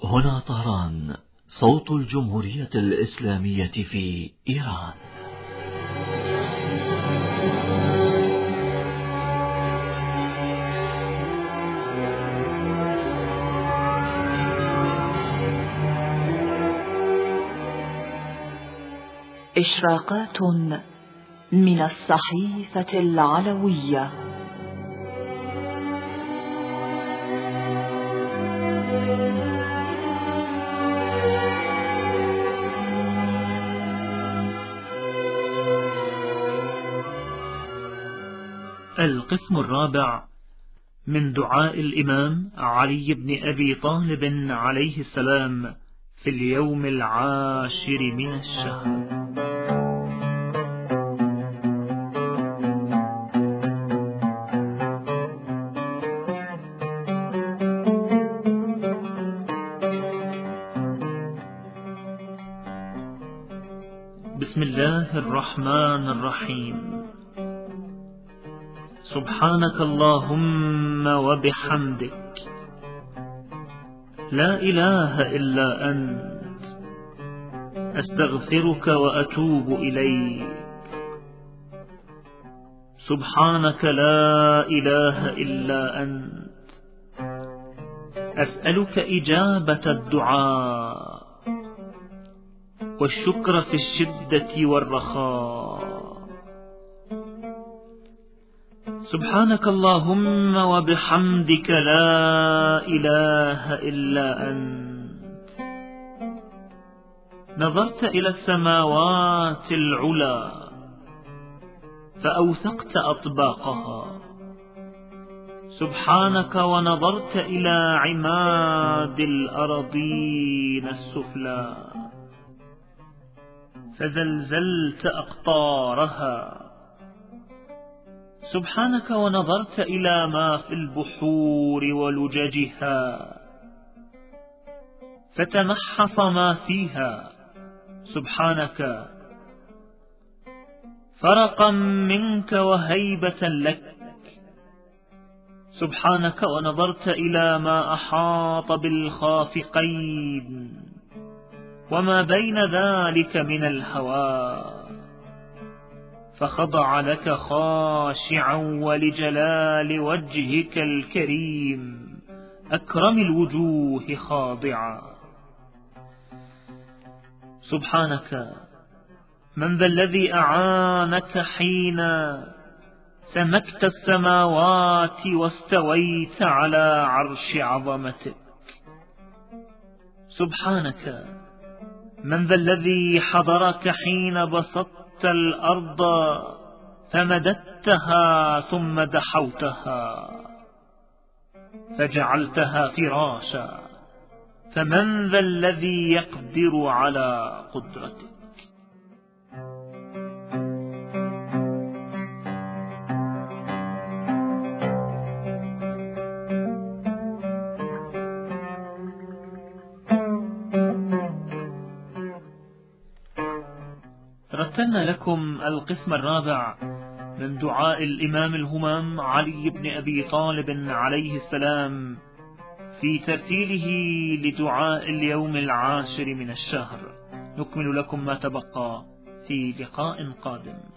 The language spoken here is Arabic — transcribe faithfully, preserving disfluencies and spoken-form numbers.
هنا طهران، صوت الجمهورية الإسلامية في إيران. إشراقات من الصحيفة العلوية. القسم الرابع من دعاء الإمام علي بن أبي طالب عليه السلام في اليوم العاشر من الشهر. بسم الله الرحمن الرحيم. سبحانك اللهم وبحمدك، لا إله إلا أنت، أستغفرك وأتوب إليك. سبحانك لا إله إلا أنت، أسألك إجابة الدعاء والشكر في الشدة والرخاء. سبحانك اللهم وبحمدك، لا إله إلا أنت، نظرت إلى السماوات العلى فأوثقت أطباقها. سبحانك ونظرت إلى عماد الأراضين السفلى فزلزلت أقطارها. سبحانك ونظرت إلى ما في البحور ولججها فتمحص ما فيها. سبحانك فرقا منك وهيبة لك. سبحانك ونظرت إلى ما أحاط بالخافقين وما بين ذلك من الهواء فخضع لك خاشعا ولجلال وجهك الكريم أكرم الوجوه خاضعا. سبحانك من ذا الذي أعانك حين سمكت السماوات واستويت على عرش عظمتك. سبحانك من ذا الذي حضرك حين بسطت الأرض فمددتها ثم دحوتها فجعلتها فراشا. فمن ذا الذي يقدر على قدرتك. رتلنا لكم القسم الرابع من دعاء الإمام الهمام علي بن أبي طالب عليه السلام في ترتيله لدعاء اليوم العاشر من الشهر. نكمل لكم ما تبقى في لقاء قادم.